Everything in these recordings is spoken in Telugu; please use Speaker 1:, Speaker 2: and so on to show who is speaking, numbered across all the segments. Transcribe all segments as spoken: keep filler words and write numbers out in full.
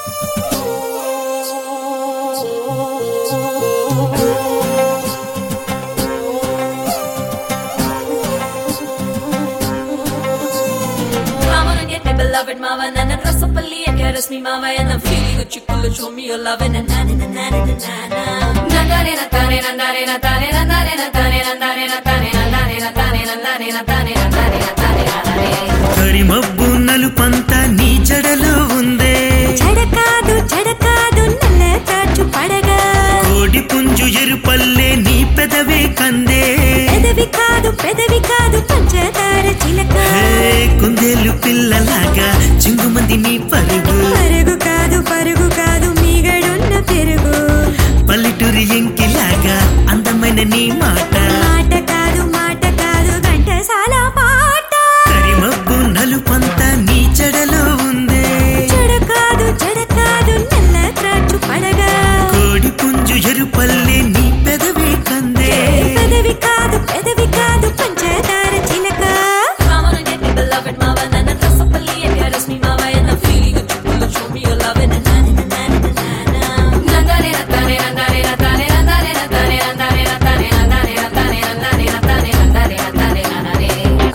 Speaker 1: Beloved mama, and then dress up a lee and caress me mama, and I'm feeling that you could show me your love and na na na na na na na na na tane na tane na tane na tane na tane na tane na tane na tane na tane na tane na tane na tane na tane na tane
Speaker 2: కరిమబ్బు నలుపంత నీ జడలో ఉందే
Speaker 1: జడకాదు జడకాదు నల్ల తాచు పడగా
Speaker 2: కోడి పుంజు ఎరుపల్లే నీ పెదవే కందే
Speaker 1: పెదవి కాదు పెదవి కాదు పంచదార చిలక
Speaker 2: కుందేలు పిల్లలాగా చింగుమంది నీ పరుగు
Speaker 1: పరుగు కాదు పరుగు కాదు మీగడున్న పెరుగు
Speaker 2: పల్లెటూరి ఎంకిలాగా అందమైన నీ మాట
Speaker 1: మాట కాదు మాట కాదు ఘంటసాల పాట
Speaker 2: కరిమబ్బు నలుపంత నీ జడలో ఉందే
Speaker 1: జడకాదు జడకాదు నల్ల త్రాచు పడగా
Speaker 2: కోడి పుంజు ఎరుపల్లే నీ పెదవే కందే
Speaker 1: పెదవి కాదు పెదవి కాదు పంచదార చిలక Beloved mama, and then dress up a lee and caress me mama, and I'm feeling that you will show me your love and na na na na na na na na na tane na tane na tane na tane na tane na tane na tane na tane na tane na tane na tane na tane na tane na tane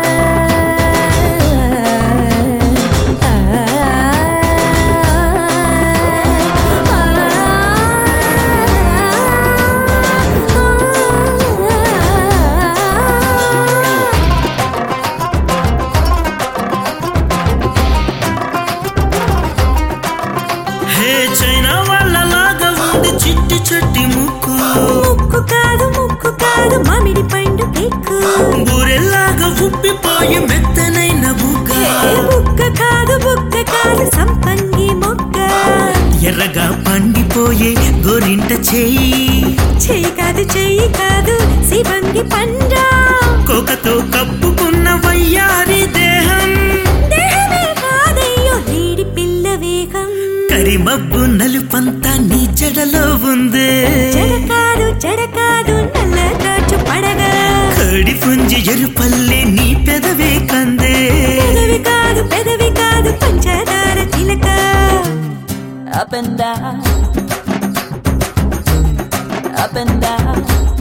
Speaker 2: China వాళ్ళలాగా ఉంది చిట్టి చెట్టి ముక్కు
Speaker 1: ముక్కు కాదు ముక్కు కాదు మామిడి పండు కేకు
Speaker 2: బూరెల్లాగా ఉప్పిపోయి మెత్తనైన బుగ్గ
Speaker 1: బుక్క కాదు బుక్క కాదు సంపంగి మొక్క
Speaker 2: ఎర్రగా పండిపోయే గోరింట చెయ్యి
Speaker 1: చెయ్యి కాదు చెయ్యి కాదు శివంగి పండ్రా
Speaker 2: కోకతో కప్పుకున్న వయ్యారి దేహం
Speaker 1: దేహమే కాదయ్యో నీడి పిల్ల వేగం
Speaker 2: కరిమబ్బు నలుపంత నీ జడలో ఉందే
Speaker 1: జడకాదు జడకాదు నల్ల తాచు పడగా
Speaker 2: కోడి పుంజు ఎరుపల్లే నీ పెదవే కందే
Speaker 1: పెదవి కాదు పెదవి కాదు పంచదార చిలక Up and down Up and down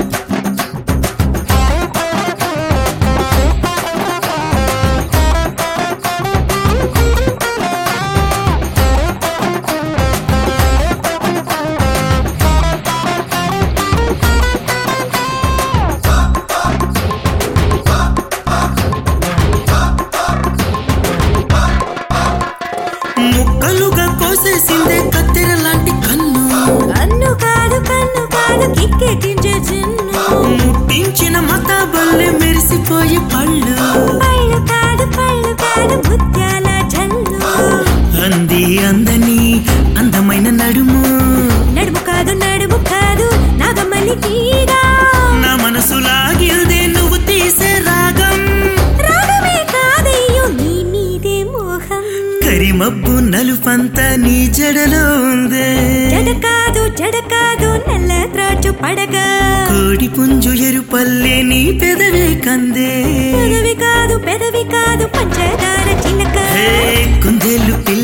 Speaker 2: ముక్కలుగా కోసేసిందే కత్తెర లాంటి కన్ను
Speaker 1: కన్ను కాదు కన్ను కాదు కిక్కెక్కించే చిన్ను
Speaker 2: ముట్టించిన మతాబల్లె మెరిసిపోయే పళ్ళు
Speaker 1: పళ్ళు కాదు పళ్ళు కాదు ముత్యాల జల్లు
Speaker 2: అంది అందని అందమైన నడుము
Speaker 1: నడుము కాదు నడుము కాదు నాగమల్లి తీగ
Speaker 2: నా మనసు లాగిల్దే నువ్వు తీసే రాగం
Speaker 1: రాగమే కాదయ్యో నీ మీదే మోహం
Speaker 2: కరిమబ్బు నలుపంత నీ జడలో ఉందే
Speaker 1: జడకాదు జడకాదు నల్ల త్రాచు పడగా
Speaker 2: కోడి పుంజు ఎరుపల్లే నీ పెదవే కందే
Speaker 1: పెదవి కాదు పెదవి కాదు పంచదార చిలక
Speaker 2: కుందేలు